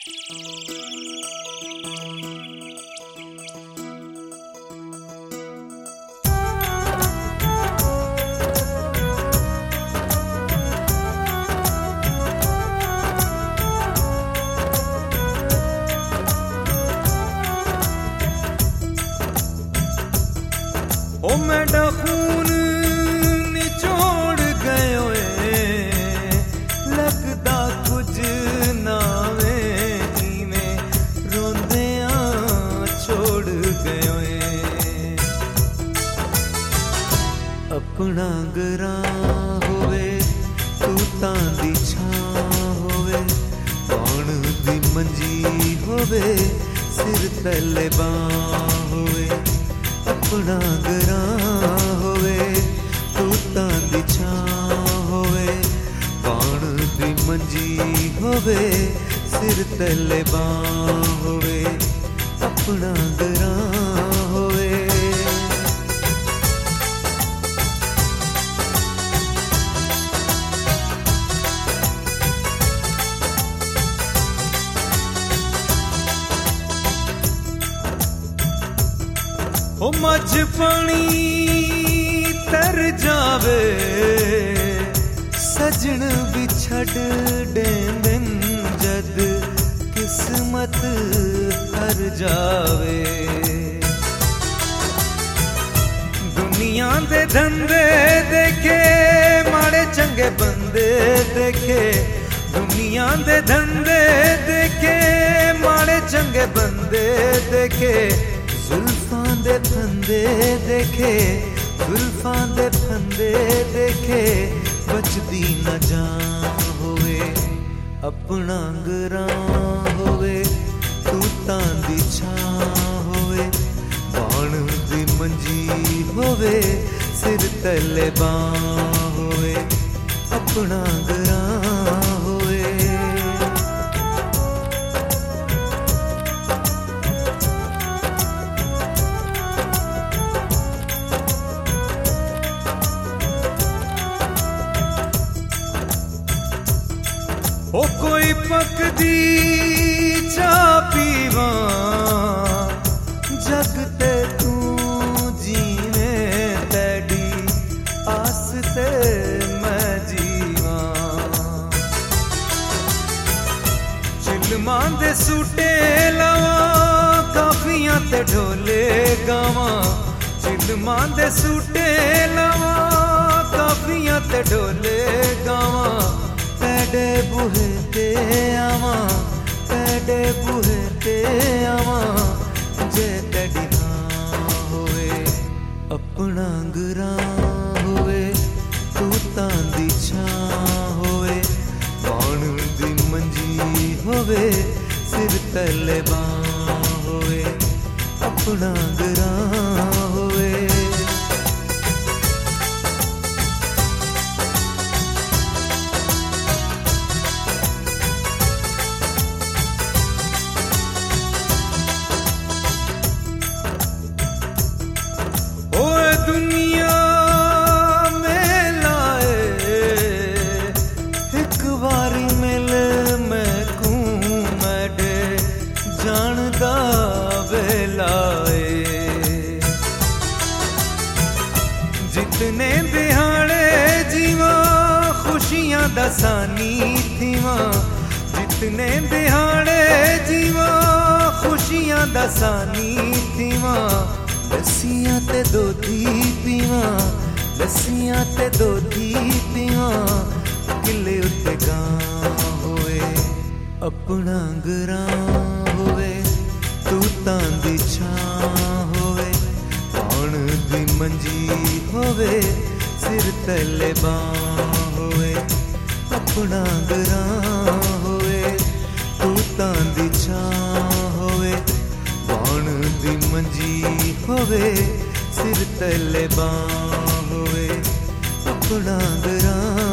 ओ मेरा खून निचोड़ गयो लगदा कुछ ना वे जिवें रोंदियां छोड़ गयो अपना गरां होवे तू तां दी छां होवे कौन दी मंजी होवे सिर तले बां होवे अपना गरां होवे तू तां दी छां होवे कौन दी मंजी होवे सिर तले बां होवे अपना गरां होवे ओ मझ पानी तर जावे सजन भी छड़ देंदन जद किस्मत हर जावे दुनिया दे धंधे देखे माड़े चंगे बंदे देखे दुनिया दे धंधे देखे माड़े चंगे बंदे देखे जुल्फां दे फंदे देखे जुल्फां दे फंदे देखे बचदी न जान होवे अपना गरां होवे तू तां दी छां होवे बाण दी मंजी होवे सिर तले बां होवे अपना गरां होवे ओ कोई पकदी चा पीवा जग ते तू जीवे तेरी आस ते मैं जीवा चिलमां दे सूटे लावा काफियां ते ढोले गावा चिलमां दे सूटे लावा काफियां ते ढोले गावा पेडे बूहे ते आवा पेडे बूहे ते आवा जे तेरी हाँ होवे अपना गरां होवे तू तां दी छां होवे कौन दी मंजी होवे सिर तले बां होवे अपना गरां होवे दुनिया में लाए एक बारी मिल मैं कूं मैडे जानदा वेलाए जितने दिहाड़े जीवा खुशियां दसानी थीवा जितने दिहाड़े जीवा खुशियां दसानी थीवा लस्सियां ते दोधी पीवा लस्सियां ते दोधी पीवा किले उत्ते गां होवे अपना गरां होवे तू तां दी छां होवे कौन दी मंजी होवे सिर तले बां होवे अपना गरां होवे तू तां दी छां होवे कौन दी मंजी होवे सिर तले बां होवे अपना गरां